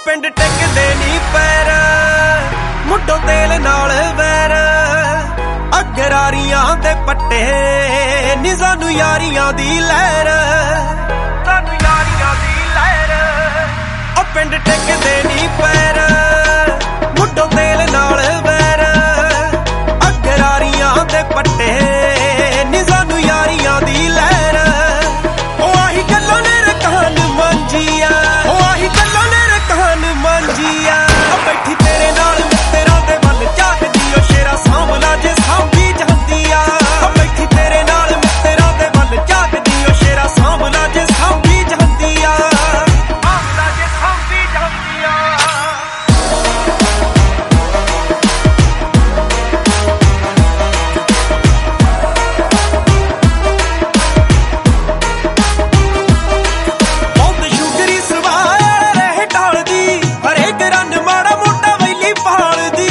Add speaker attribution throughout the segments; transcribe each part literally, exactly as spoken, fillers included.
Speaker 1: ਪਿੰਡ ਟਿਕਦੇ ਨੀ ਪੈਰ ਮੁੱਢੋਂ ਤੇਲ ਨਾਲ ਵੈਰ ਅਗਰਾਰੀਆਂ ਦੇ ਪੱਟੇ ਨੀ ਸਾਨੂੰ ਯਾਰੀਆਂ ਦੀ ਲਹਿਰ ਸਾਨੂੰ ਯਾਰੀਆਂ ਦੀ ਲਹਿਰ ਉਹ ਪਿੰਡ ਟਿਕਦੇ ਨੀ ਪੈਰ ਮੁੱਢੋਂ ਤੇਲ ਨਾਲ ਵੈਰ ਅਗਰਾਰੀਆਂ ਦੇ ਪੱਟੇ ਨੀ ਸਾਨੂੰ ਯਾਰੀਆਂ ਦੀ ਲਹਿਰ ਉਹ ਆਹੀ ਗੱਲਾਂ ਨੇ ਰਕਾਨ ਮੰਜੀਆਂ ਉਹ ਆਹੀ ਗੱਲਾਂ ਨੇ ਰਕਾਨ ਮੰਜੀਆਂ ਬੈਠੀ ਤੇਰੇ ਨਾਲ ਮਿੱਤਰਾਂ ਦੇ ਵੱਲ ਝਾਕਦੀ ਓ ਸ਼ੇਰਾ ਸਾਹਮਣਾ ਜੇ ਸਾਂਭੀ ਜਾਂਦੀ ਆ ਬੈਠੀ ਤੇਰੇ ਨਾਲ ਮਿੱਤਰਾਂ ਦੇ ਵੱਲ ਝਾਕਦੀ ਓ ਸ਼ੇਰਾ ਸਾਹਮਣਾ ਜੇ ਸਾਂਭੀ ਜਾਂਦੀ ਆ ਸਾਹਮਣਾ ਜੇ ਸਾਂਭੀ ਜਾਂਦੀ ਆ ਬਹੁਤ ਸ਼ੁਕਰੀ ਸਵਾਲ ਰਹਿ ਢਾਲਦੀ ਹਰੇਕ ਰੰਨ ਮਾੜਾ ਮੋਟਾ ਵੈਲੀ ਪਾਲਦੀ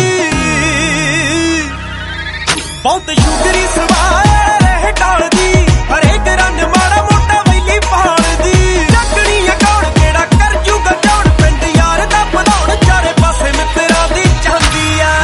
Speaker 1: ਬਹੁਤ ਸ਼ੁਕਰੀ ਸਵਾਲ ਰਹਿ ਢਾਲਦੀ ਹਰੇਕ ਰੰਨ ਮਾੜਾ ਮੋਟਾ ਵੈਲੀ ਪਾਲਦੀ ਚੱਕਣੀ ਅਕੌੜ ਕਿਹੜਾ ਕਰ ਜੂਗਾ ਚੌੜ ਪਿੰਡ ਯਾਰ ਦਾ ਭਲਾਉਣ ਚਾਰੇ ਪਾਸੇ ਮਿੱਤਰਾਂ ਦੀ ਚਾਂਦੀ ਆ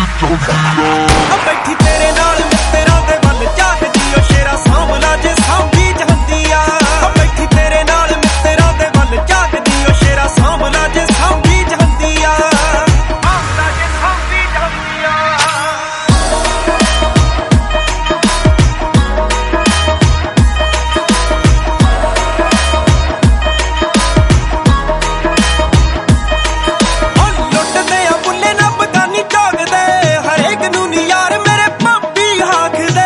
Speaker 1: ਬੈਠੀ ਤੇਰੇ ਨਾਲ ਮਿੱਤਰਾਂ ਦੇ ਵੱਲ ਝਾਕਦੀ ਓ ਸ਼ੇਰਾ ਸਾਹਮਣਾ ਜੇ ਸਾਂਭੀ ਜਾਂਦੀ ਆ ਬੈਠੀ ਤੇਰੇ ਨਾਲ ਮਿੱਤਰਾਂ ਦੇ ਵੱਲ ਝਾਕਦੀ ਓ ਸ਼ੇਰਾ ਸਾਹਮਣਾ ਜੇ ਸਾਂਭੀ ਜਾਂਦੀ ਆ ਸਾਹਮਣਾ ਜੇ ਸਾਂਭੀ ਜਾਂਦੀ ਆ ਉਹ ਲੁੱਟਦੇ ਆ ਬੁੱਲੇ ਨਾ ਬਗਾਨੀ ਝਾਕਦੇ ਹਰੇਕ ਨੂੰ ਨੀ ਯਾਰ ਮੇਰੇ ਭਾਬੀ ਆਖਦੇ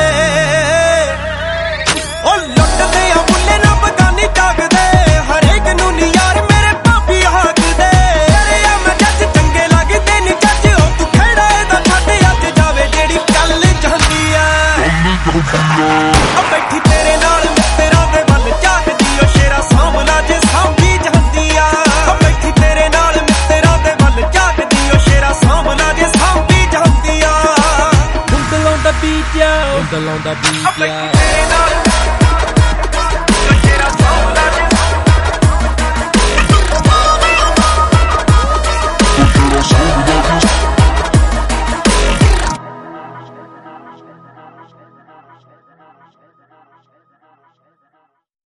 Speaker 1: ਉਹ ਲੁੱਟਦੇ ਆ ਬੁੱਲੇ ਨਾ ਬਗਾਨੀ ਝਾਕਦੇ ਹਰੇਕ ਨੂੰ ਨੀ ਯਾਰ ਮੇਰੇ ਭਾਬੀ ਆਖਦੇ ਅਰੇ ਆ ਮੈਂ ਜੱਜ ਚੰਗੇ ਲੱਗਦੇ ਨੀ ਜੱਜ ਉਹ ਤੂੰ ਖੜਾ ਇਹਦਾ ਛੱਡ ਅੱਜ ਜਾਵੇ ਜਿਹੜੀ ਕੱਲ ਜਾਂਦੀ ਆ ਉਹ ਬੈਠੀ ਤੇਰੇ ਨਾਲ ਮਿੱਤਰਾਂ ਦੇ ਵੱਲ ਝਾਕਦੀ ਓ ਸ਼ੇਰਾ ਸਾਹਮਣਾ ਜੇ ਸਾਂਭੀ ਜਾਂਦੀ ਆ ਉਹ ਬੈਠੀ ਤੇਰੇ ਨਾਲ ਮਿੱਤਰਾਂ ਦੇ ਵੱਲ ਝਾਕਦੀ ਓ ਸ਼ੇਰਾ ਸਾਹਮਣਾ ਜੇ ਸਾਂਭੀ ਜਾਂਦੀ ਆ
Speaker 2: Undalong the beat, yo. Undalong the beat,
Speaker 1: ਬੈਠੀ
Speaker 2: yo.
Speaker 1: ਤੇਰੇ ਨਾਲ